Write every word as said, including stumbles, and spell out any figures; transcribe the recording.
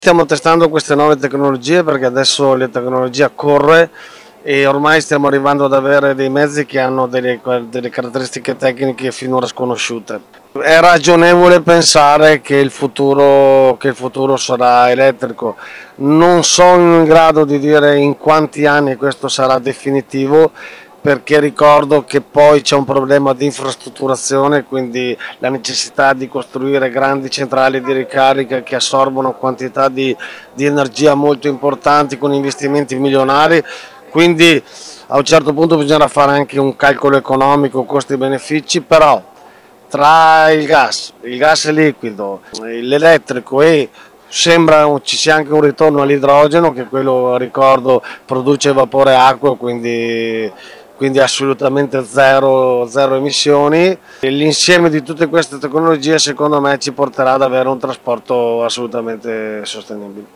Stiamo testando queste nuove tecnologie perché adesso la tecnologia corre e ormai stiamo arrivando ad avere dei mezzi che hanno delle, delle caratteristiche tecniche finora sconosciute. È ragionevole pensare che il futuro, che il futuro sarà elettrico. Non sono in grado di dire in quanti anni questo sarà definitivo, perché ricordo che poi c'è un problema di infrastrutturazione, quindi la necessità di costruire grandi centrali di ricarica che assorbono quantità di, di energia molto importanti con investimenti milionari, quindi a un certo punto bisogna fare anche un calcolo economico, costi-benefici, però tra il gas, il gas liquido, l'elettrico e sembra ci sia anche un ritorno all'idrogeno, che quello, ricordo, produce vapore acqueo, quindi, quindi assolutamente zero, zero emissioni. L'insieme di tutte queste tecnologie secondo me ci porterà ad avere un trasporto assolutamente sostenibile.